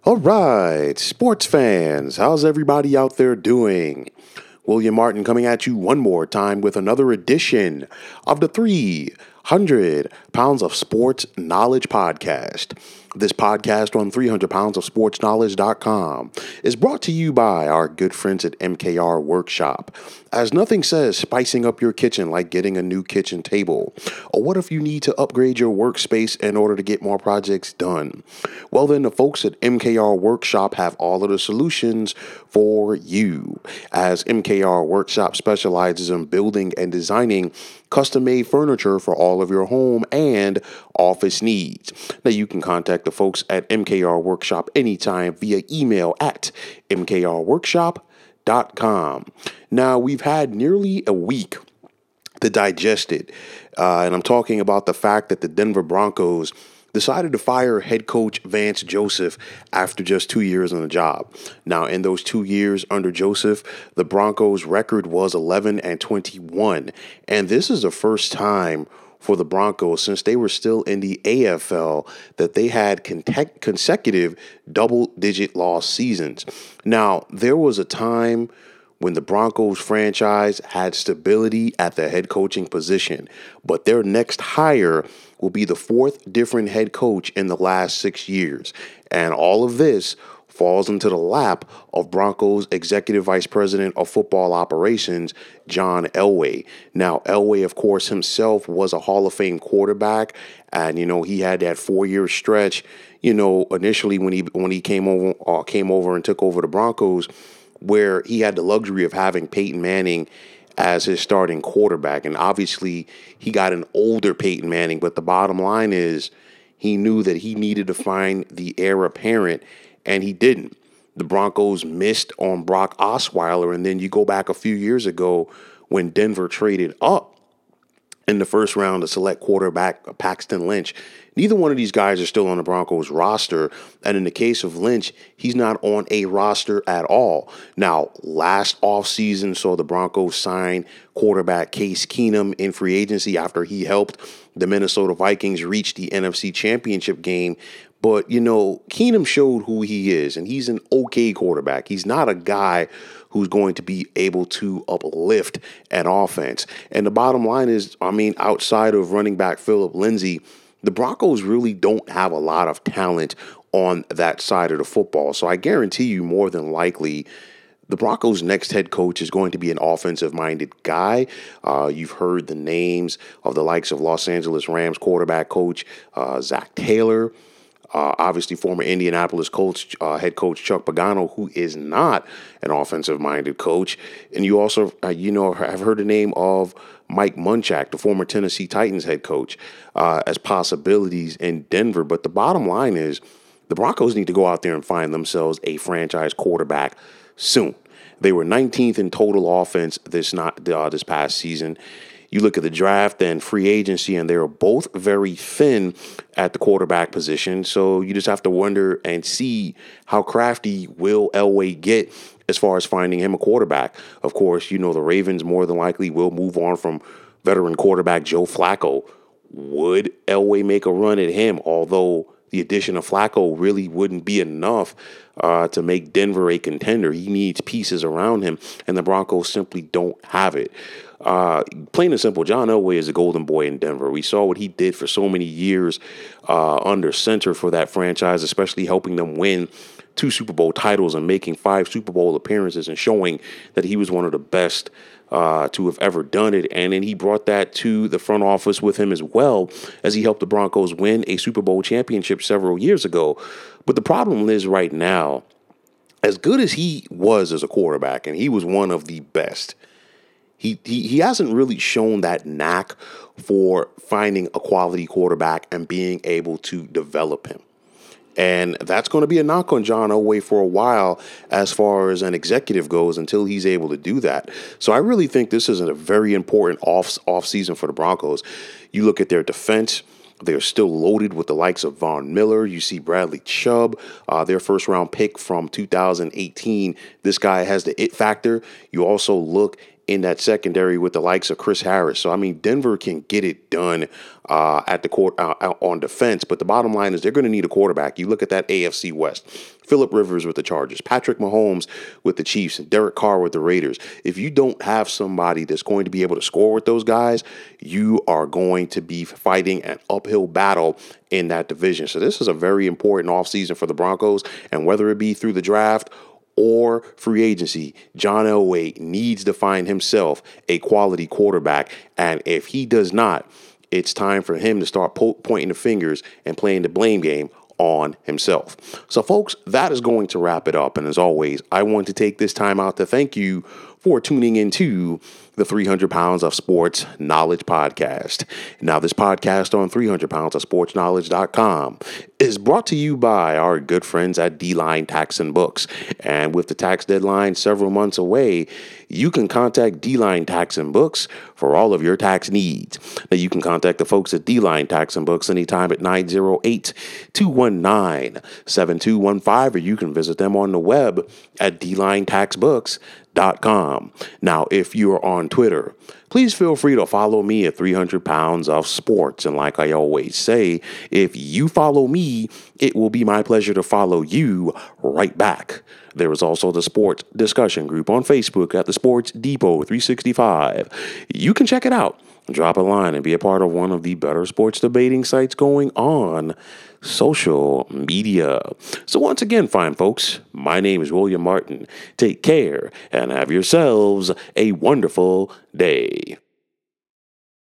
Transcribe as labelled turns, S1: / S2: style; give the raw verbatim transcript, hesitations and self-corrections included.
S1: All right, sports fans, how's everybody out there doing? William Martin coming at you one more time with another edition of the three hundred Pounds of Sports Knowledge podcast. This podcast on three hundred pounds of sports knowledge dot com is brought to you by our good friends at M K R Workshop. As nothing says spicing up your kitchen like getting a new kitchen table. Or what if you need to upgrade your workspace in order to get more projects done? Well, then the folks at M K R Workshop have all of the solutions for you. As M K R Workshop specializes in building and designing custom-made furniture for all of your home and office needs. Now, you can contact the folks at M K R Workshop anytime via email at m k r workshop dot com. Now, we've had nearly a week to digest it, uh, and I'm talking about the fact that the Denver Broncos decided to fire head coach Vance Joseph after just two years on the job. Now, in those two years under Joseph, the Broncos' record was eleven and twenty-one, and this is the first time for the Broncos since they were still in the A F L that they had con- consecutive double-digit loss seasons. Now, there was a time when the Broncos franchise had stability at the head coaching position, but their next hire will be the fourth different head coach in the last six years. And all of this falls into the lap of Broncos Executive Vice President of Football Operations, John Elway. Now, Elway, of course, himself was a Hall of Fame quarterback, and, you know, he had that four-year stretch, you know, initially when he when he came over, uh, came over and took over the Broncos, where he had the luxury of having Peyton Manning as his starting quarterback. And obviously, he got an older Peyton Manning, but the bottom line is he knew that he needed to find the heir apparent, and he didn't. The Broncos missed on Brock Osweiler, and then you go back a few years ago when Denver traded up in the first round to select quarterback Paxton Lynch. Neither one of these guys are still on the Broncos roster. And in the case of Lynch, he's not on a roster at all. Now, last offseason saw the Broncos sign quarterback Case Keenum in free agency after he helped the Minnesota Vikings reach the N F C Championship game. But, you know, Keenum showed who he is, and he's an okay quarterback. He's not a guy who's going to be able to uplift an offense. And the bottom line is, I mean, outside of running back Philip Lindsay, the Broncos really don't have a lot of talent on that side of the football. So I guarantee you more than likely the Broncos' next head coach is going to be an offensive-minded guy. Uh, you've heard the names of the likes of Los Angeles Rams quarterback coach uh, Zach Taylor. Uh, obviously, former Indianapolis Colts uh, head coach Chuck Pagano, who is not an offensive-minded coach. And you also, uh, you know, have heard the name of Mike Munchak, the former Tennessee Titans head coach, uh, as possibilities in Denver. But the bottom line is the Broncos need to go out there and find themselves a franchise quarterback soon. They were nineteenth in total offense this not uh, this past season. You look at the draft and free agency, and they are both very thin at the quarterback position. So you just have to wonder and see how crafty will Elway get as far as finding him a quarterback. Of course, you know, the Ravens more than likely will move on from veteran quarterback Joe Flacco. Would Elway make a run at him? Although the addition of Flacco really wouldn't be enough uh, to make Denver a contender. He needs pieces around him, and the Broncos simply don't have it. Uh, plain and simple, John Elway is a golden boy in Denver. We saw what he did for so many years uh, under center for that franchise, especially helping them win two Super Bowl titles and making five Super Bowl appearances and showing that he was one of the best uh, to have ever done it. And then he brought that to the front office with him as well, as he helped the Broncos win a Super Bowl championship several years ago. But the problem is right now, as good as he was as a quarterback, and he was one of the best, He, he he hasn't really shown that knack for finding a quality quarterback and being able to develop him. And that's going to be a knock on John Elway for a while as far as an executive goes until he's able to do that. So I really think this is a very important off, off season for the Broncos. You look at their defense. They're still loaded with the likes of Von Miller. You see Bradley Chubb, uh, their first round pick from two thousand eighteen. This guy has the it factor. You also look in that secondary with the likes of Chris Harris. So, I mean, Denver can get it done uh, at the court uh, on defense. But the bottom line is they're going to need a quarterback. You look at that A F C West. Phillip Rivers with the Chargers, Patrick Mahomes with the Chiefs, and Derek Carr with the Raiders. If you don't have somebody that's going to be able to score with those guys, you are going to be fighting an uphill battle in that division. So this is a very important offseason for the Broncos, and whether it be through the draft or free agency, John Elway needs to find himself a quality quarterback, and if he does not, it's time for him to start po- pointing the fingers and playing the blame game on himself. So, folks, that is going to wrap it up. And as always, I want to take this time out to thank you for tuning into the three hundred pounds of Sports Knowledge podcast. Now, this podcast on three hundred pounds of sports knowledge dot com is brought to you by our good friends at D-Line Tax and Books. And with the tax deadline several months away, you can contact D-Line Tax and Books for all of your tax needs. Now, you can contact the folks at D-Line Tax and Books anytime at nine oh eight, two one nine, seven two one five, or you can visit them on the web at d line tax books dot com. Now, if you're on Twitter, please feel free to follow me at three hundred pounds of sports. And like I always say, if you follow me, it will be my pleasure to follow you right back. There is also the sports discussion group on Facebook at the Sports Depot three sixty-five. You can check it out. Drop a line and be a part of one of the better sports debating sites going on social media. So once again, fine folks, my name is William Martin. Take care and have yourselves a wonderful day.